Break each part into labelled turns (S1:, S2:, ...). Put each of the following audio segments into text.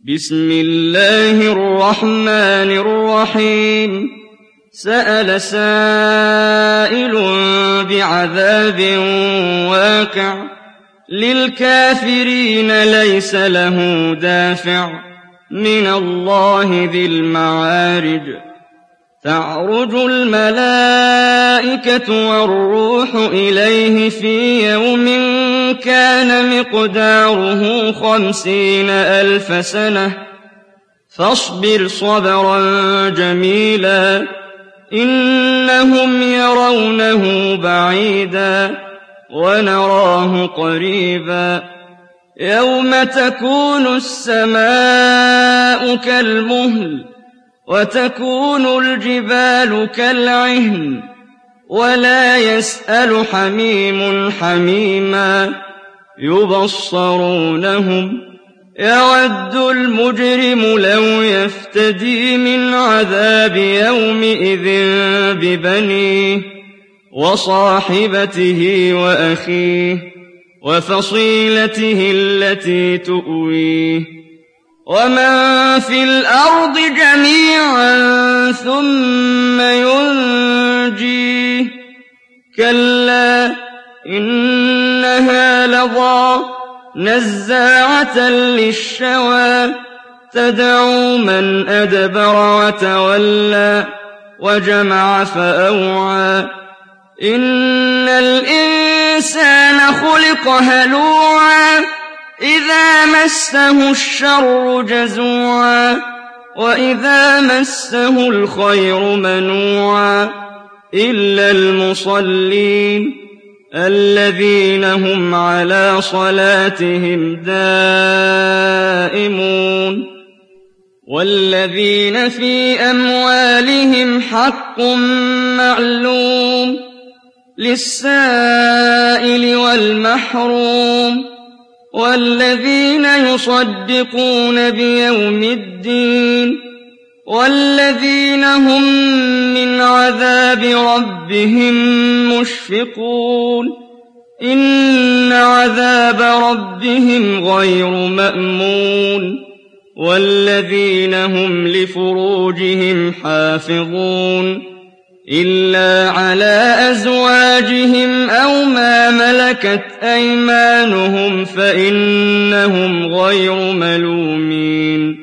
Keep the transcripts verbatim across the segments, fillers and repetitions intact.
S1: بسم الله الرحمن الرحيم سأل سائل بعذاب واقع للكافرين ليس له دافع من الله ذي المعارج تعرج الملائكة والروح إليه في يوم كان مقداره خمسين ألف سنة فاصبر صبرا جميلا إنهم يرونه بعيدا ونراه قريبا يوم تكون السماء كالمهل وتكون الجبال كالعهن ولا يسأل حميم حميما يبصرونهم يود المجرم لو يفتدي من عذاب يومئذ ببنيه وصاحبته وأخيه وفصيلته التي تؤويه ومن في الأرض جميعا ثم ينجيه كلا إنها لظى نزاعة للشوى تدعو من أدبر وتولى وجمع فأوعى إن الإنسان خلق هلوعا إذا مسه الشر جزوعا وإذا مسه الخير منوعا إلا المصلين الذين هم على صلاتهم دائمون والذين في أموالهم حق معلوم للسائل والمحروم والذين يصدقون بيوم الدين والذين هم من عذاب ربهم مشفقون إن عذاب ربهم غير مأمون والذين هم لفروجهم حافظون إلا على أزواجهم أو ما ملكت أيمانهم فإنهم غير ملومين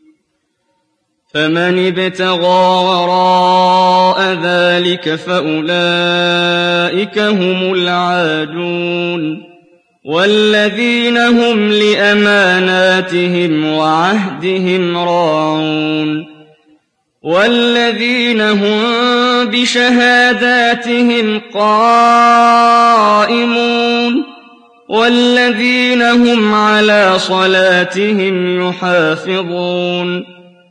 S1: فمن ابتغى وراء ذلك فأولئك هم العادون والذين هم لأماناتهم وعهدهم راعون والذين هم بشهاداتهم قائمون والذين هم على صلاتهم يحافظون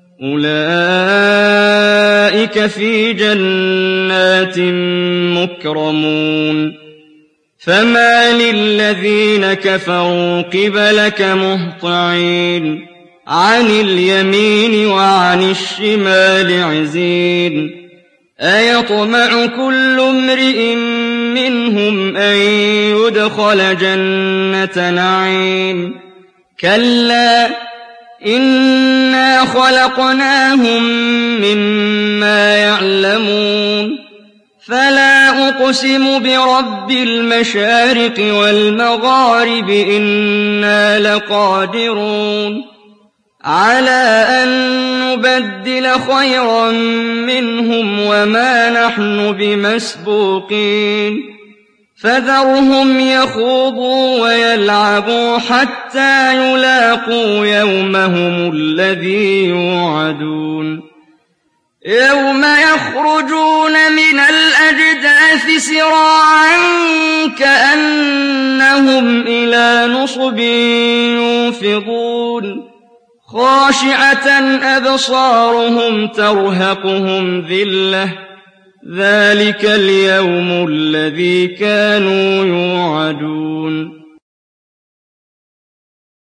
S1: أولئك في جنات مكرمون فما للذين كفروا قبلك مهطعين عن اليمين وعن الشمال عزين أيطمع كل امرئ منهم أن يدخل جنة نعيم كلا إنا خلقناهم مما يعلمون فلا أقسم برب المشارق والمغارب إنا لقادرون على أن نبدل خيرا منهم وما نحن بمسبوقين فذرهم يخوضوا ويلعبوا حتى يلاقوا يومهم الذي يوعدون يوم يخرجون من الأجداث سراعا كأنهم إلى نصب يوفضون خاشعة أبصارهم ترهقهم ذلة ذلك اليوم الذي كانوا يوعدون